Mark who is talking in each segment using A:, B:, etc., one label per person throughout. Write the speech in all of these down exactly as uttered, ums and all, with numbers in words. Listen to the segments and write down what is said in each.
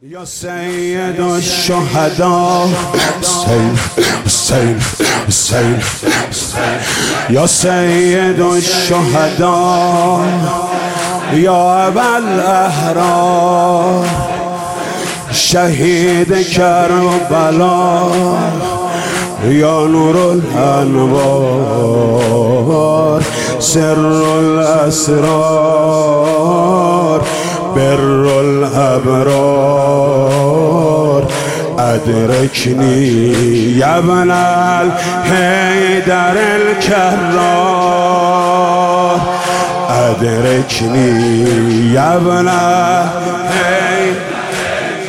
A: یا سید الشهدا حسین حسین حسین یا سید الشهدا یا ابوالاحرار شهید کربلا یا نور الانوار سر الاسرار بر الابرار ادرکنی یا ابن الحیدر الکرار ادرکنی یا ابن الحیدر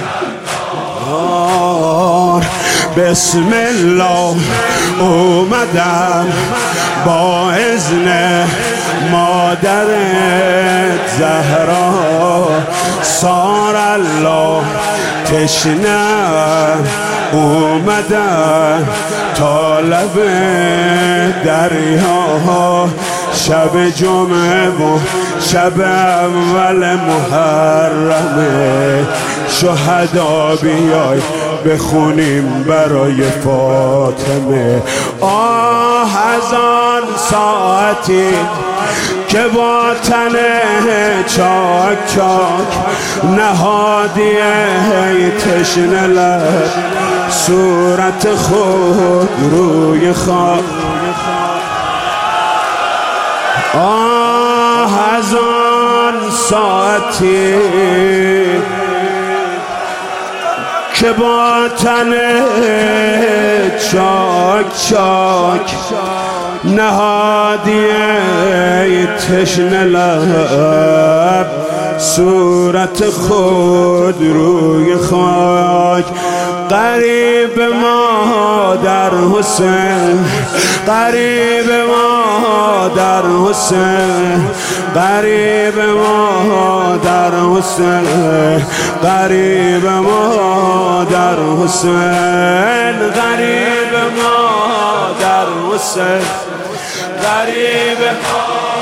A: الکرار بسم الله اومدم با اذن مادر زهرا سار الله تشنه اومدن طالب دریا شب جمعه و شب اول محرمه شهدا بیای بخونیم برای فاطمه. آه از آن ساعتی که با تن چاک چاک نهادی تشنه لب صورت خود روی خاک. آه از آن ساعتی که با تن چاک چاک نهادی تشنه لب صورت خود روی خاک. قریب ما در حسین قریب ما در حسین قریب ما در حسین قریب ما در حسین قریب ما در حسین قریب ما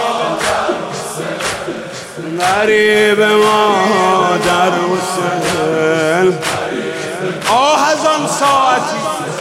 A: قریب ما در حسین. آه از آن ساعتی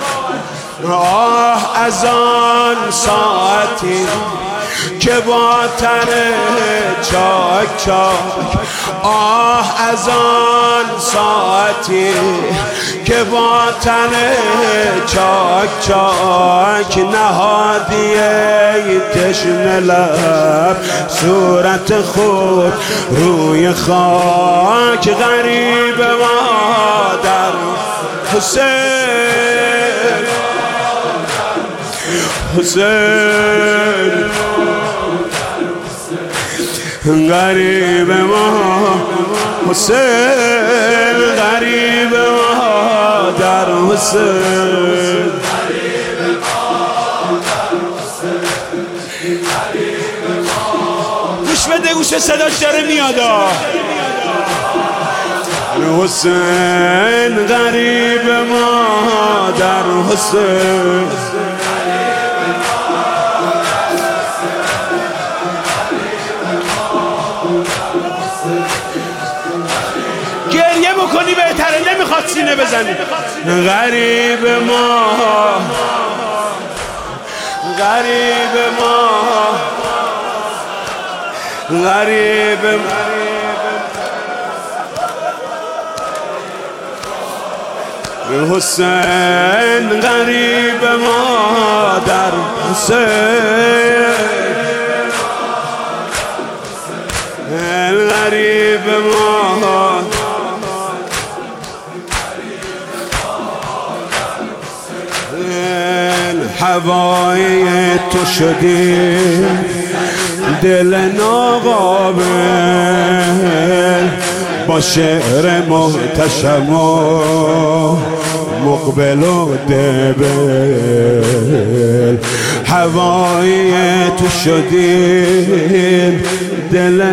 A: آه از آن ساعتی که با تن چاک چاک آه از آن ساعتی که با تن چاک چاک نهادی تشنه لب صورت خود روی خاک. غریب ما در حسین حسین غریب ما حسین غریب ما در حسین گوش بده گوش صداش داره میاد. حسین غریب ما در حسین گریه بکنی بهتره نمیخواد سینه بزنی. غریب ما غریب ما غریب ما حسین غریب ما در حسین غریب ما هوای تو شدی دل ناقابل با شعر محتشم و مقبل و دبل. هوای تو شدی دل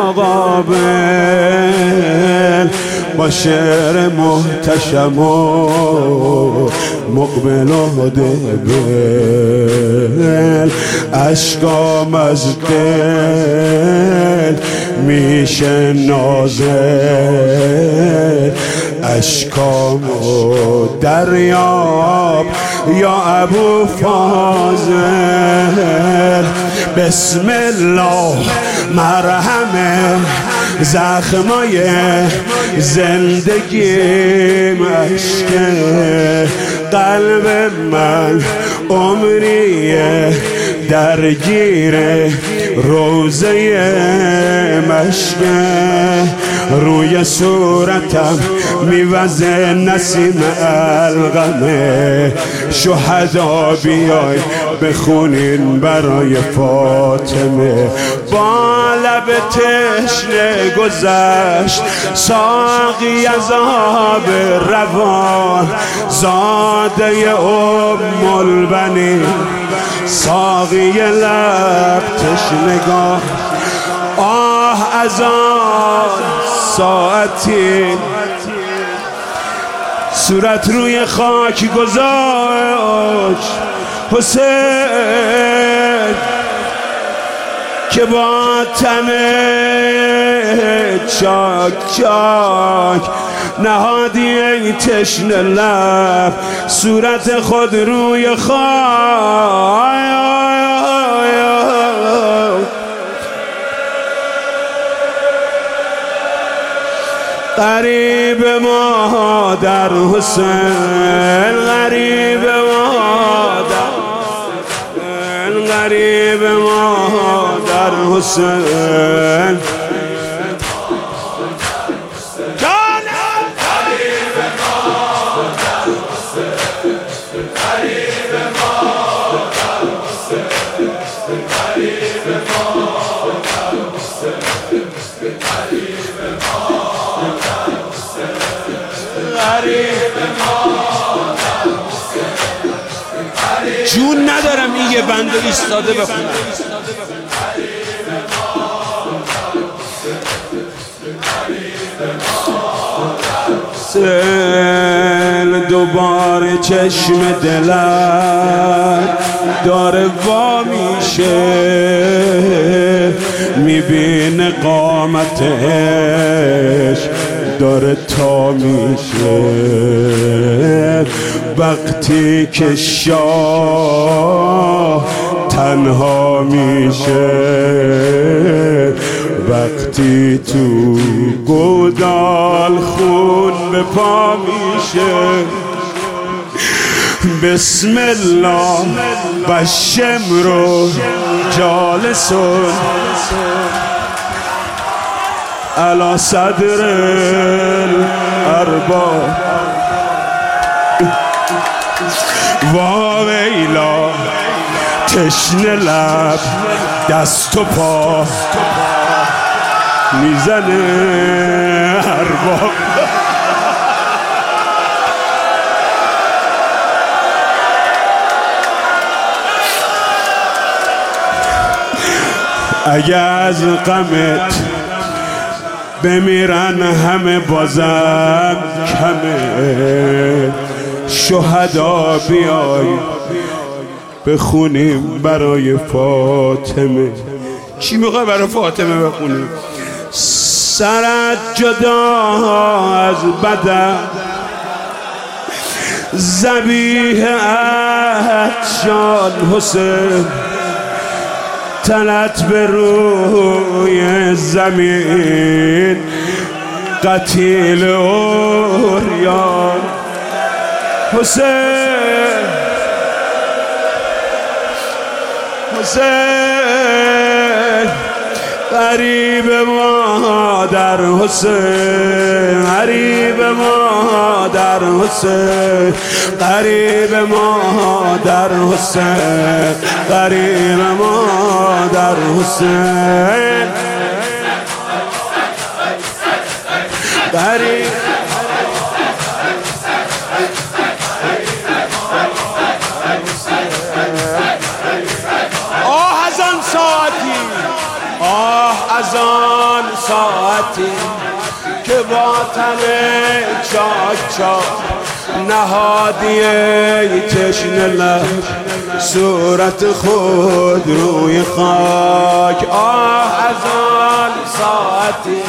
A: ناقابل با شعر محتشم و مقبل و دبل. اشکام از دل میشه ناظر اشکام و دریاب یا ابو فاضل. بسم الله مرهم زخمای زندگیم اشکه قلب من عمریه درگیر روزه مشکه روی صورتم میوزه نسیم الغمه شهدا بیای بخونین برای فاطمه. با لب تشنه گذشت ساقی از آب روان زاده ام البنین ساقی لب تشنگاه. آه از آن ساعتی صورت روی خاک گذاشت حسین که با تن چاک چاک نهادی ای تشنه لب صورت خود روی خاک. غریب ما در حسین غریب ما در غریب ما در حسین جون ندارم این یه بنده ایستاده بخونم. سل دوباره چشم دلم داره وا میشه میبینه قامتش داره تا میشه وقتی که شاه تنها میشه وقتی تو گودال خون به پا میشه. بسم الله و شمرو جالسون علی صدر الارباب وا ویلا تشنه لب دست و پا میزنه ارباب. اگه از غمت بمیرن همه بازم کمه شهدا بیای بخونیم برای فاطمه. چی میخوای برای فاطمه بخونیم؟ سرت جدا از بدن ذبیح عطشان حسین تنت به روی زمین قتیل اوریان حسین حسین غریب ما در حسین غریب ما در حسین غریب ما در حسین غریب ما در حسین غریب آه از آن ساعتی آه از آن ساعتی که با تن چاک چاک نهادیه تشنه لب صورت خود روی خاک. آه از آن ساعتی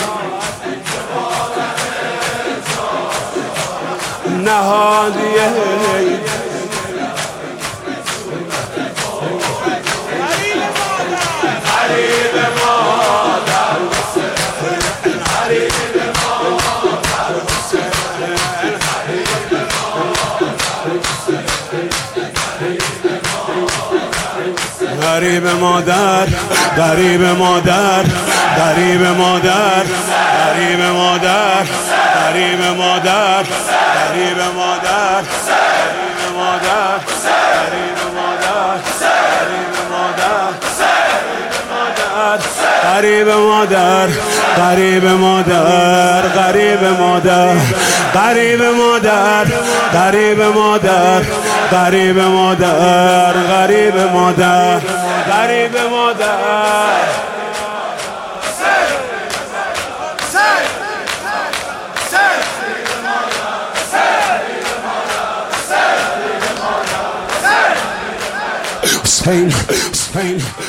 A: نهادیه غریب مادر، غریب مادر، غریب مادر، غریب مادر، غریب مادر، غریب مادر، غریب مادر، غریب مادر، غریب مادر، غریب مادر، غریب مادر، غریب مادر، غریب مادر، غریب مادر، غریب مادر، غریب مادر. Spain, Spain.